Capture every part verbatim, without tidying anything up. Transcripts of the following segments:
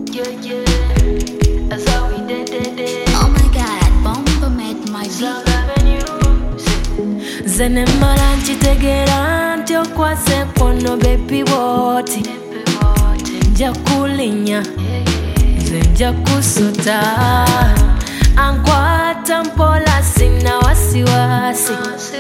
Yeah, yeah. That's how we did, did, did. Oh my God, Bomba made my Sound beat. Avenue. Zene maranchi tegera ntyo kwase kono baby woti nja kulinya nze nja kusota ankwata mpola sina wasiwasi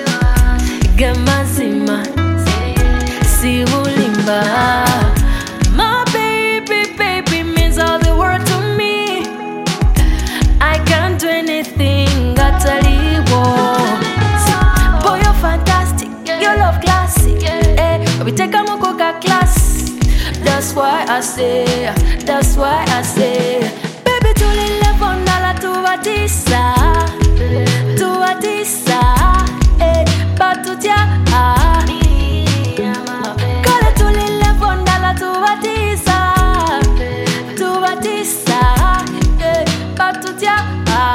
gemazima si ulimba. My baby, baby means all the world to me. I can't do anything ataliwo. Boy, you're fantastic, you love classic. Eh, we take a mokoka class. That's why I say, that's why I say, baby, to live on la tuvatisa, tuvatisa, eh, batutia, ah. Kale to live on la tuvatisa, tuvatisa, eh, batutia, ah.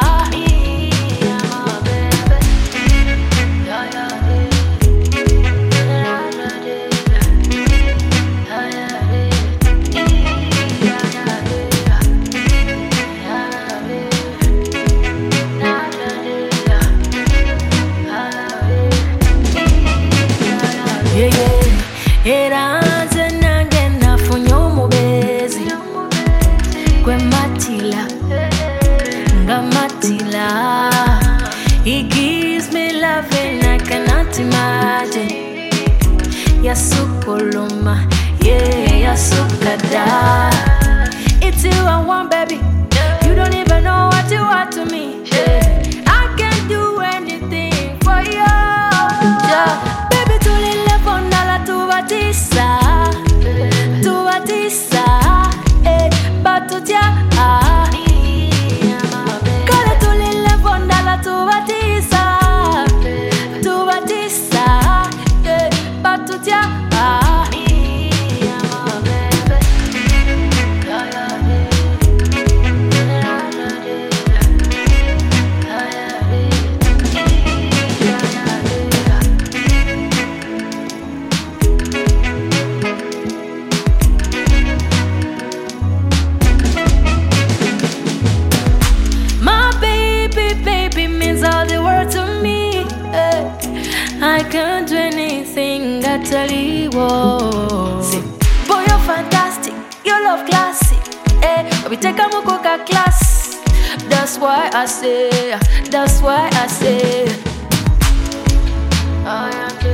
Yeah, yeah. Era nze nange nafunye omubezi gwe matila nga matila. He gives me loving I cannot imagine. Yasukuluma, yeah, yasukada. It's you I want, baby. You don't even know what you are to me. Yeah. I can do anything for you. Yeah. Baby, to live on la tuvatisa, tuvatisa, eh, batutia, ah. Kale to live on la tuvatisa, tuvatisa, eh, batutia, ah. Baby means all the world to me. Eh. I can't do anything at all. Boy, you're fantastic. You love classic. Eh. We take a mokoka class. That's why I say. That's why I say. Oh, yeah.